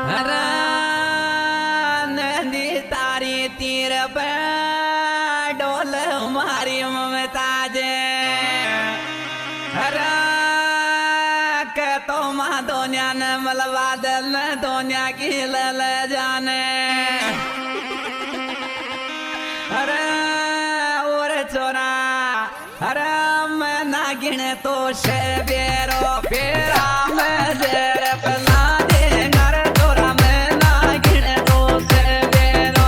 अरे नदी तारी तीर पे डोल मारी ममता जे अरे के तो माँ दोनिया ने मलबा दिल ने दोनिया की ले जाने अरे और छोरा अरे मैं ना गिने तो शे बेरो फेरा मैं जेर पला दे नर छोरा मैं ना गिने तो शे बेरो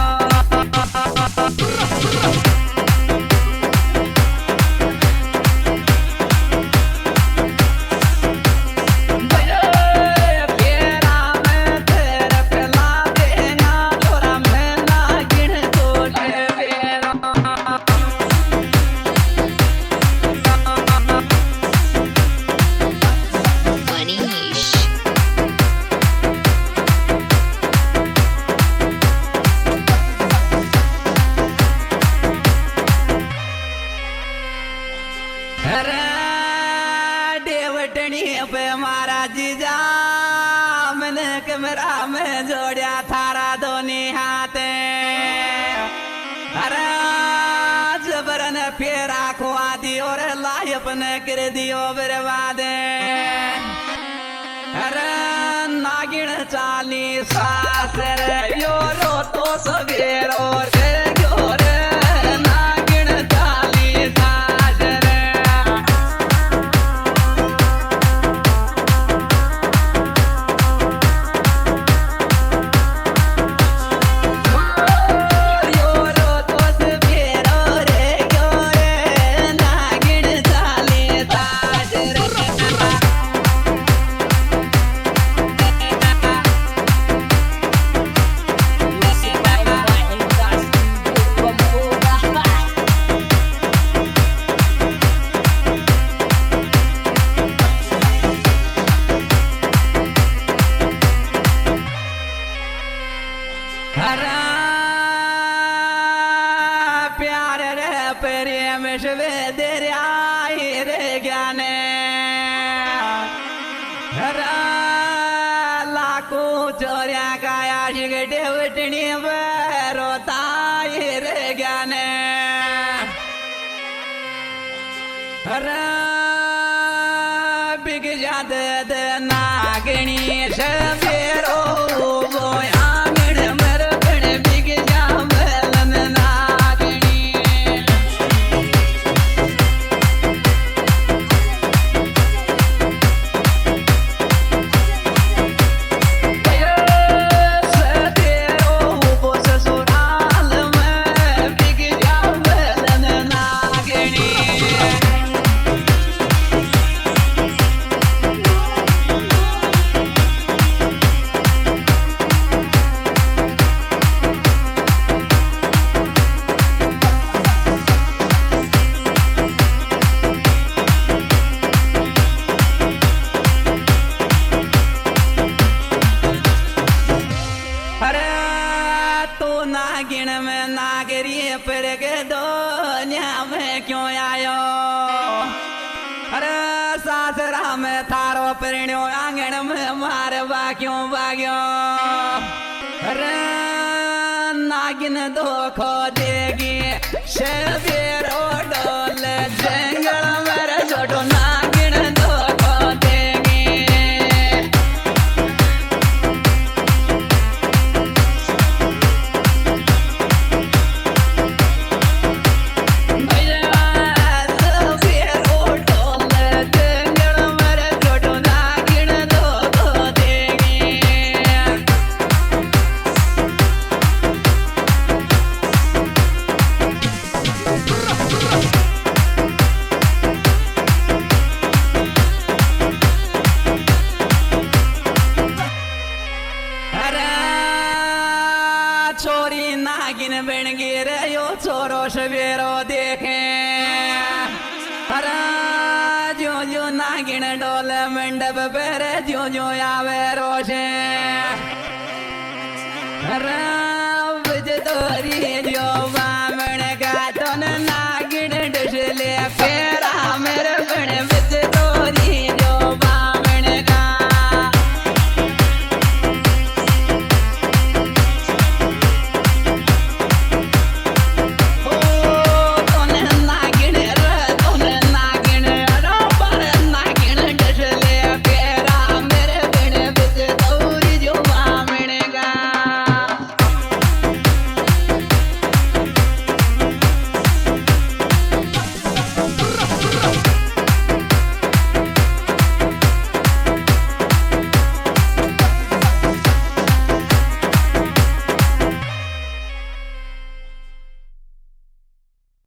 पे मारा जीजा मैंने कैमरा में जोड़िया थारा दोनी हाथे अरे जबरन फेरा खुआ दियो रे लाई अपने कर दियो बर्बादे अरे नागिन चाली सास रे यो रो तो सवेरो रे प्यार रे प्रेम शिवे दरिया रे ज्ञाने लाखों चोरिया का आशिक डेवटनी रोता रे ज्ञाने बिग जाद नागिनी शेरो नागिन में नागरी पर के दुनिया में क्यों आयो अरे सासरा में थारो परिण्यो आंगन में मारवा क्यों भाग्यो अरे नागिन धोखो देगी शेरो डोल जंगल मेरे छोटो नागिन धोखो देगी छोरी नागिन बन गिरे यो छोरो सवेरो देखे अरे जो जो नागिन डोल मंडप पर जो जो आवे रोशे अरे